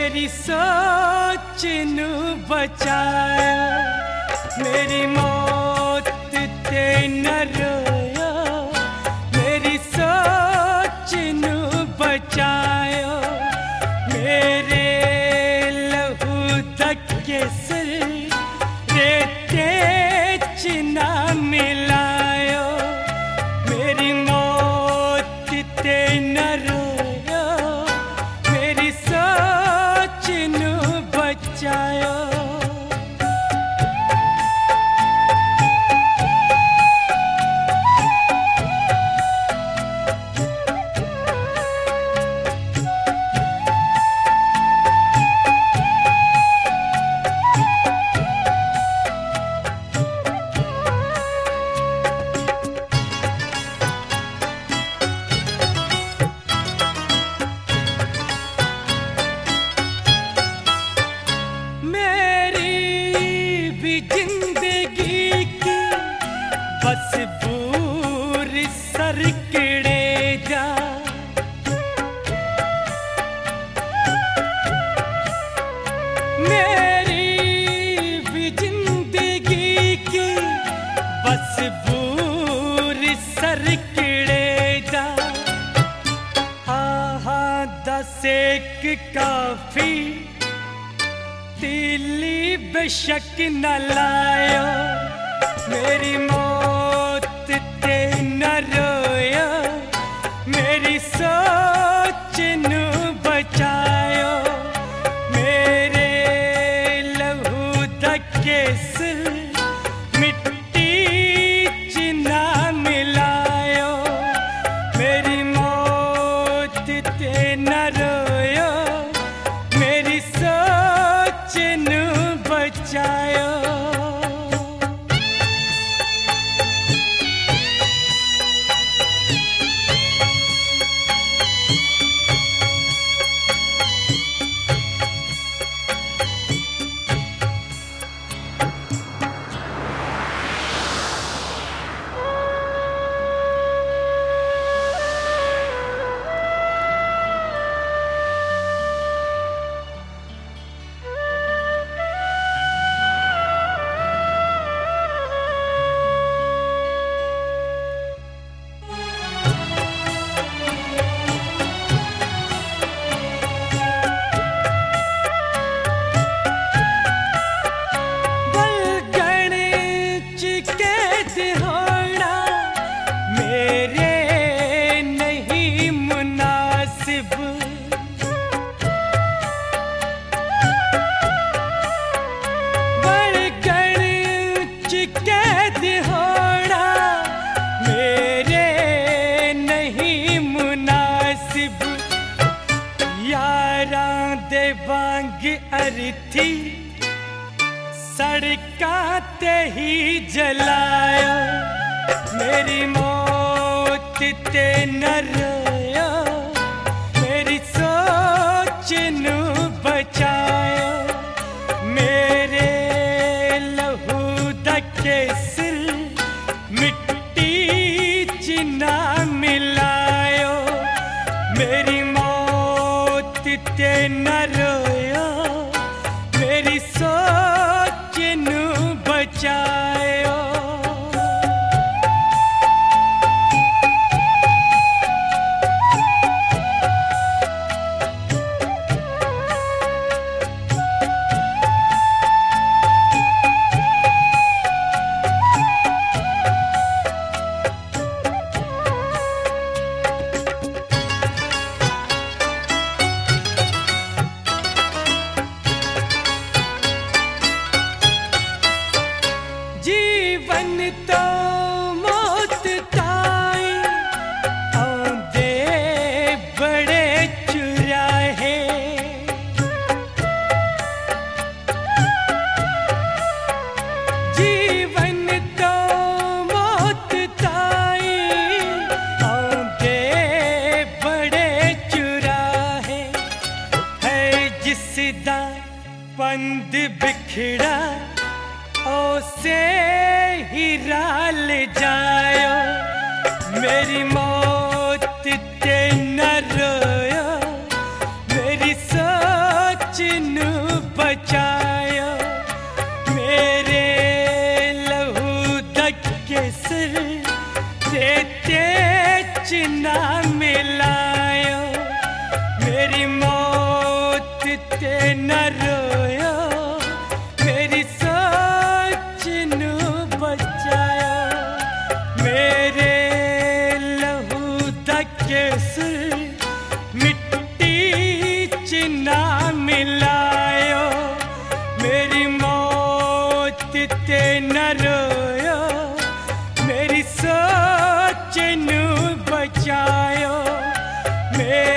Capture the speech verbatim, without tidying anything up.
मेरी सोच नू बचाया, मेरी मौत ते न रोया, मेरी सोच नू बचाया, मेरे लहू दा केसर रेते च ना मिलायो, मेरी मौत ते न रोया, मेरी सोच नू बचायो। बस बूर सर किड़े जा, मेरी भी जिंदगी की बस बूर सर किड़े जा। आहा दस एक काफी तीली बेशक न लायो, मेरी मौत ते न रोया, मेरी सोच नू बचायो, मेरे लहू दा केसर मिट्टी च ना मिलायो, मेरी मौत ते न रोया, मेरी सोच नू बचायो। दे वांग अरथी सड़कां ते ही जलाया, मेरी मौत ते न रोया, मेरी सोच नू बचाया, मेरे लहू दा केसर मिट्टी च ना मिलायो, मेरी मौत ते न रोया, मेरी सोच नू बचायो। जीवन तो मौत ताई आंदे बड़े चुराहे, जीवन तो मौत ताई आंदे बड़े चुराहे, है जिसदा पंद बिखड़ा ओसे ही राल जायो, मेरी मौत ते न रोयो, मेरी सोच नू बचायो, मेरे लहू दके सिर तेते चिन्ना मिलायो, मेरी मौत ते न रोयो, मेरी सोच नू बचायो, मेरे लहू दके सिर मिट्टी चिन्ना मिलायो, मेरी मौत ते न रोयो, मेरी सोच नू बचायो, मेरे